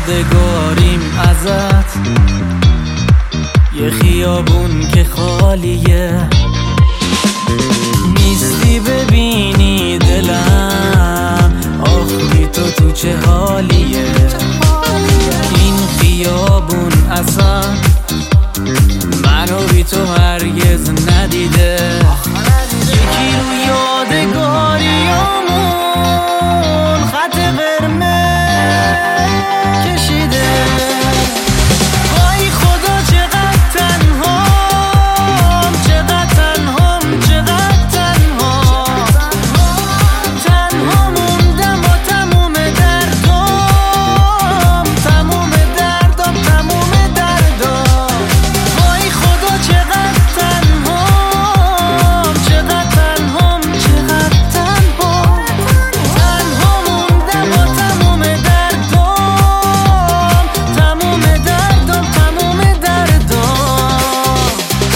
یادگاریم ازت، یه خیابون که خالیه، نیستی ببینی دلم آخ بی تو چه حالیه. این خیابون اصلا منو بی تو هرگز ندیده. یکی رو یادگاریامون خط قرمز کشیده. وای خدا چقدر تنهام، چقدر تنهام، چقدر تنهام. تنها موندم با تموم دردام، تموم دردام، تموم دردام. وای خدا چقدر تنهام، چقدر تنهام، چقدر تنهام. تنها موندم با تموم دردام، تموم دردام، تموم دردام.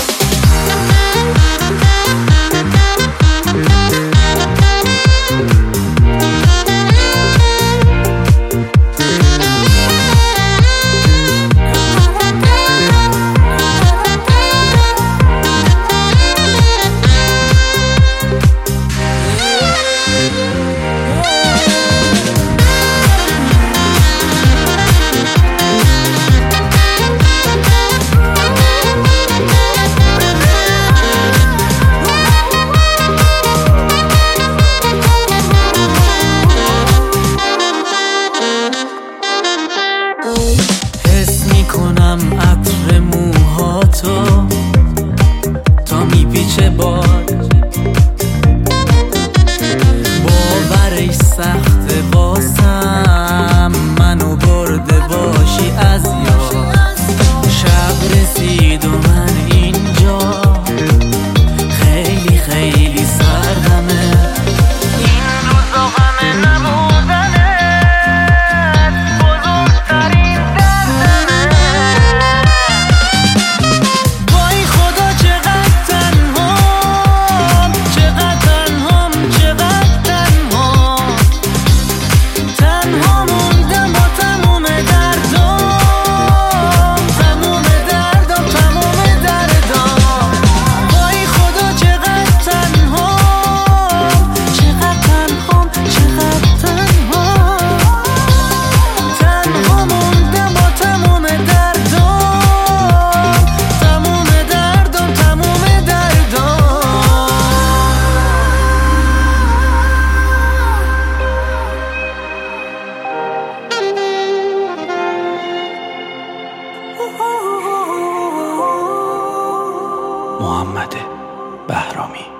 حس میکنم عطر موهاتو تا میپیچه باد، باورش سخته واسم منو برده باشی از یاد. شب رسید و من اینجا خیلی خیلی سردمه. این روزا غم نبودنت بزرگترین دردمه. وای خدا چقدر تنهام، چقدر تنهام، چقدر تنهام. تنها موندم با تموم دردام، تموم دردام، تموم دردام. وای خدا چقدر تنهام، چقدر تنهام، چقدر تنهام. تنها موندم با تموم دردام، تموم دردام، تموم دردام. محمد بهرامی.